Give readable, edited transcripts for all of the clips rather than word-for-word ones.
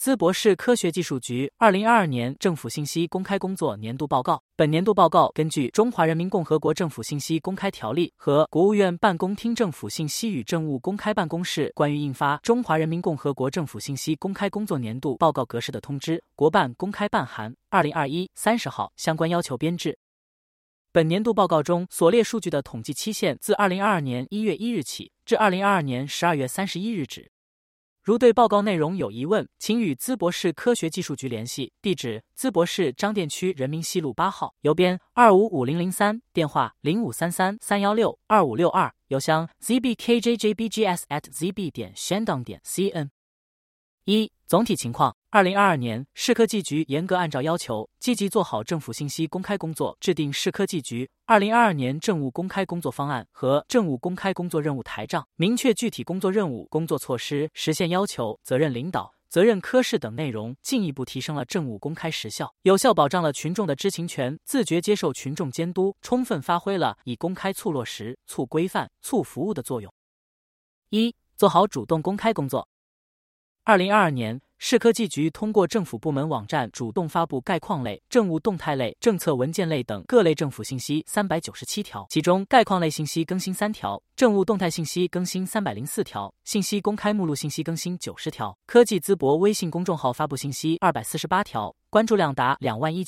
淄博市科学技术局2022年政府信息公开工作年度报告。本年度报告根据《中华人民共和国政府信息公开条例》和国务院办公厅政府信息与政务公开办公室关于印发《中华人民共和国政府信息公开工作年度报告格式的通知（国办公开办函2021-30号）相关要求编制。本年度报告中所列数据的统计期限自2022年1月1日起至2022年12月31日止。如对报告内容有疑问，请与淄博市科学技术局联系，地址：淄博市张店区人民西路8号，邮编255003，电话0533-316-2562，邮箱 zbkjjbgs@zb.shandong.cn。总体情况：2022年，市科技局严格按照要求，积极做好政府信息公开工作，制定市科技局2022年政务公开工作方案和政务公开工作任务台账，明确具体工作任务、工作措施、实现要求、责任领导、责任科室等内容，进一步提升了政务公开时效，有效保障了群众的知情权，自觉接受群众监督，充分发挥了以公开促落实、促规范、促服务的作用。做好主动公开工作。2022年，市科技局通过政府部门网站主动发布概况类、政务动态类、政策文件类等各类政府信息397条，其中概况类信息更新3条，政务动态信息更新304条，信息公开目录信息更新90条。科技淄博微信公众号发布信息248条，关注量达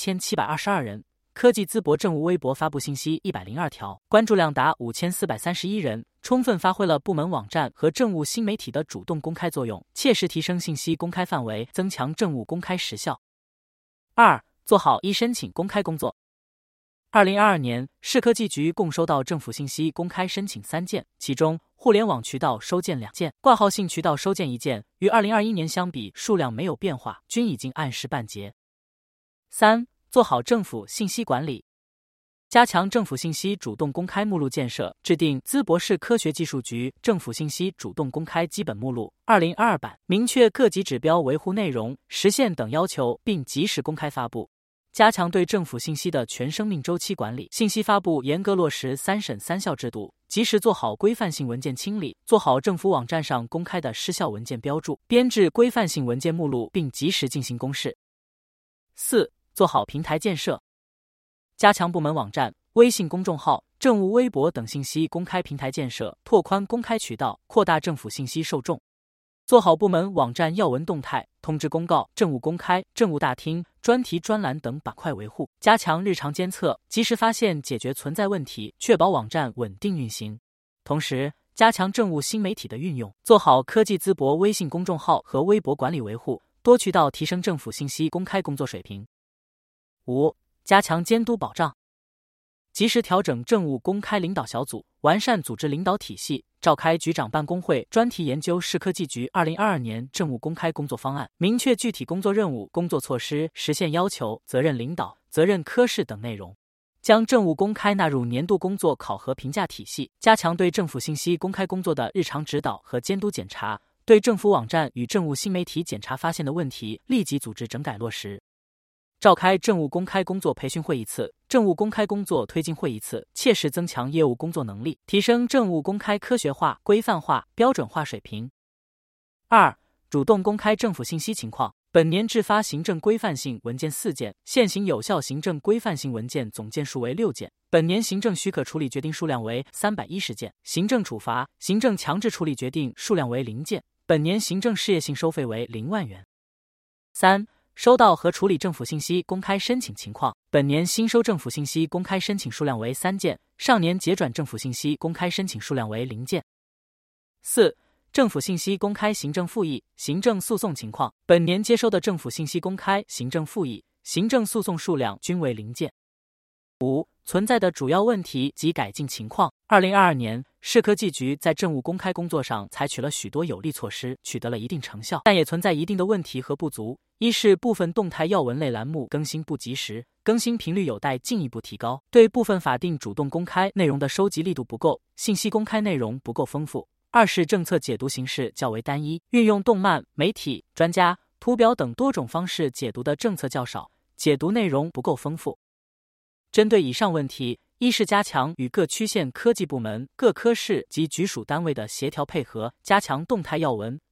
21722人。科技淄博政务微博发布信息102条，关注量达5431人，充分发挥了部门网站和政务新媒体的主动公开作用，切实提升信息公开范围，增强政务公开时效。做好申请公开工作。2022年，市科技局共收到政府信息公开申请3件，其中互联网渠道收件2件，挂号性渠道收件1件，与2021年相比数量没有变化，均已经按时办结。做好政府信息管理，加强政府信息主动公开目录建设，制定淄博市科学技术局政府信息主动公开基本目录2022版，明确各级指标维护内容、实现等要求，并及时公开发布。加强对政府信息的全生命周期管理，信息发布严格落实3审3效制度，及时做好规范性文件清理，做好政府网站上公开的失效文件标注，编制规范性文件目录，并及时进行公示。做好平台建设，加强部门网站、微信公众号、政务微博等信息公开平台建设，拓宽公开渠道，扩大政府信息受众。做好部门网站要闻动态、通知公告、政务公开、政务大厅、专题专栏等板块维护，加强日常监测，及时发现解决存在问题，确保网站稳定运行。同时，加强政务新媒体的运用，做好科技淄博微信公众号和微博管理维护，多渠道提升政府信息公开工作水平。加强监督保障，及时调整政务公开领导小组，完善组织领导体系，召开局长办公会，专题研究市科技局2022年政务公开工作方案，明确具体工作任务、工作措施、实现要求、责任领导、责任科室等内容，将政务公开纳入年度工作考核评价体系，加强对政府信息公开工作的日常指导和监督检查，对政府网站与政务新媒体检查发现的问题，立即组织整改落实。召开政务公开工作培训会1次，政务公开工作推进会1次，切实增强业务工作能力，提升政务公开科学化、规范化、标准化水平。主动公开政府信息情况。本年制发行政规范性文件4件，现行有效行政规范性文件总件数为6件，本年行政许可处理决定数量为310件，行政处罚、行政强制处理决定数量为0件，本年行政事业性收费为0万元。收到和处理政府信息公开申请情况。本年新收政府信息公开申请数量为3件，上年结转政府信息公开申请数量为0件。政府信息公开行政复议、行政诉讼情况。本年接收的政府信息公开、行政复议、行政诉讼数量均为0件。存在的主要问题及改进情况。2022年，市科技局在政务公开工作上采取了许多有力措施，取得了一定成效，但也存在一定的问题和不足。一是部分动态要闻类栏目更新不及时，更新频率有待进一步提高；对部分法定主动公开内容的收集力度不够，信息公开内容不够丰富。二是政策解读形式较为单一，运用动漫、媒体、专家、图表等多种方式解读的政策较少，解读内容不够丰富。针对以上问题，一是加强与各区县科技部门、各科室及局属单位的协调配合，加强动态要闻、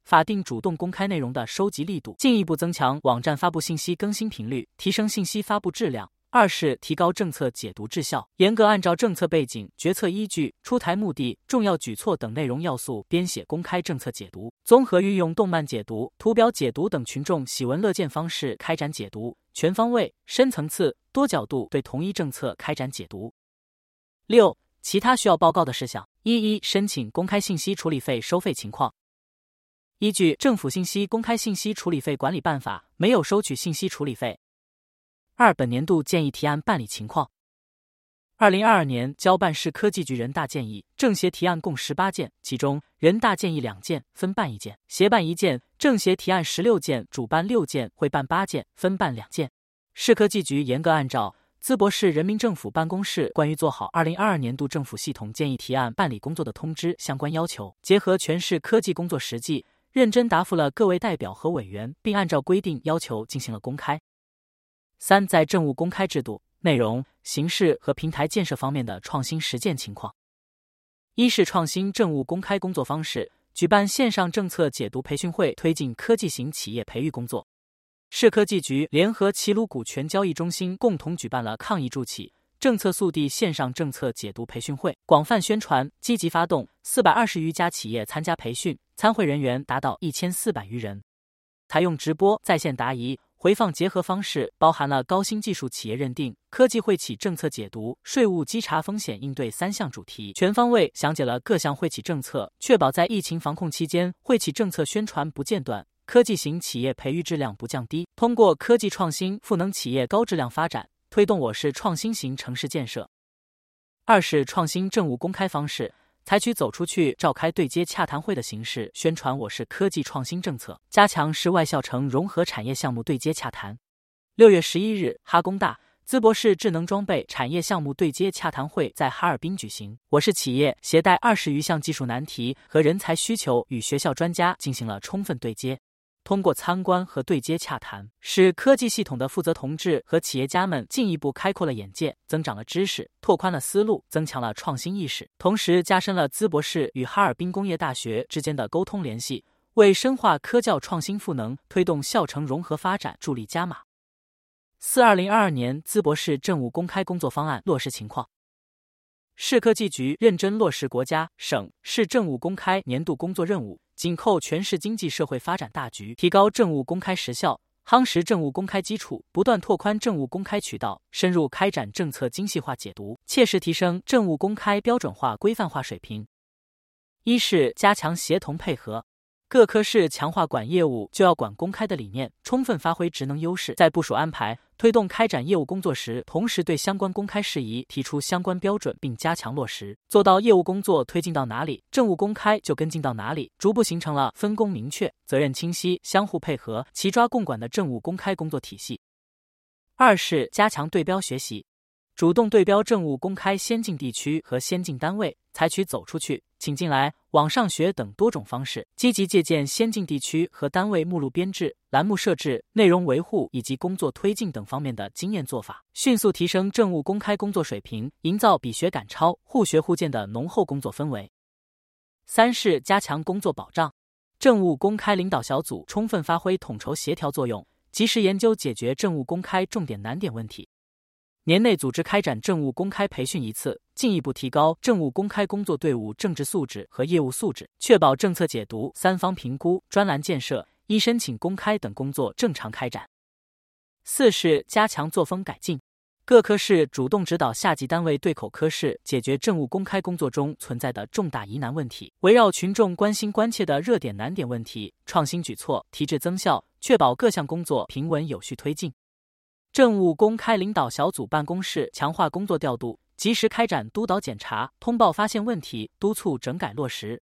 法定主动公开内容的收集力度，进一步增强网站发布信息更新频率，提升信息发布质量。二是提高政策解读质效，严格按照政策背景、决策依据、出台目的、重要举措等内容要素编写公开政策解读，综合运用动漫解读、图表解读等群众喜闻乐见方式开展解读，全方位、深层次、多角度对同一政策开展解读。6. 其他需要报告的事项。一、申请公开信息处理费收费情况。依据《政府信息公开信息处理费管理办法》，没有收取信息处理费。2. 本年度建议提案办理情况。2022年交办市科技局人大建议、政协提案共18件，其中人大建议2件，分办1件；协办1件；政协提案16件，主办6件，会办8件，分办2件。市科技局严格按照淄博市人民政府办公室关于做好2022年度政府系统建议提案办理工作的通知相关要求，结合全市科技工作实际，认真答复了各位代表和委员，并按照规定要求进行了公开。3. 在政务公开制度、内容、形式和平台建设方面的创新实践情况。一是创新政务公开工作方式，举办线上政策解读培训会，推进科技型企业培育工作。市科技局联合齐鲁股权交易中心共同举办了抗疫助企、政策速递线上政策解读培训会，广泛宣传，积极发动420余家企业参加培训，参会人员达到1400余人。采用直播、在线答疑、回放结合方式，包含了高新技术企业认定、科技惠企政策解读、税务稽查风险应对3项主题，全方位详解了各项惠企政策，确保在疫情防控期间，惠企政策宣传不间断，科技型企业培育质量不降低。通过科技创新赋能企业高质量发展，推动我市创新型城市建设。2是创新政务公开方式，采取走出去召开对接洽谈会的形式，宣传我市科技创新政策，加强市外校城融合产业项目对接洽谈。6月11日，哈工大淄博市智能装备产业项目对接洽谈会在哈尔滨举行，我市企业携带20余项技术难题和人才需求，与学校专家进行了充分对接。通过参观和对接洽谈，使科技系统的负责同志和企业家们进一步开阔了眼界，增长了知识，拓宽了思路，增强了创新意识，同时加深了淄博市与哈尔滨工业大学之间的沟通联系，为深化科教创新赋能、推动校城融合发展助力加码。4. 2022年淄博市政务公开工作方案落实情况。市科技局认真落实国家、省市政务公开年度工作任务，紧扣全市经济社会发展大局，提高政务公开时效，夯实政务公开基础，不断拓宽政务公开渠道，深入开展政策精细化解读，切实提升政务公开标准化规范化水平。一是加强协同配合，各科室强化管业务就要管公开的理念，充分发挥职能优势，在部署安排、推动开展业务工作时，同时对相关公开事宜提出相关标准，并加强落实，做到业务工作推进到哪里，政务公开就跟进到哪里，逐步形成了分工明确、责任清晰、相互配合、齐抓共管的政务公开工作体系。2是加强对标学习，主动对标政务公开先进地区和先进单位，采取走出去、请进来、网上学等多种方式，积极借鉴先进地区和单位目录编制、栏目设置、内容维护以及工作推进等方面的经验做法，迅速提升政务公开工作水平，营造比学赶超、互学互鉴的浓厚工作氛围。3是加强工作保障，政务公开领导小组充分发挥统筹协调作用，及时研究解决政务公开重点难点问题。年内组织开展政务公开培训1次，进一步提高政务公开工作队伍政治素质和业务素质，确保政策解读、3方评估、专栏建设、申请公开等工作正常开展。4是加强作风改进，各科室主动指导下级单位对口科室解决政务公开工作中存在的重大疑难问题，围绕群众关心关切的热点难点问题，创新举措，提质增效，确保各项工作平稳有序推进。政务公开领导小组办公室强化工作调度，及时开展督导检查，通报发现问题，督促整改落实，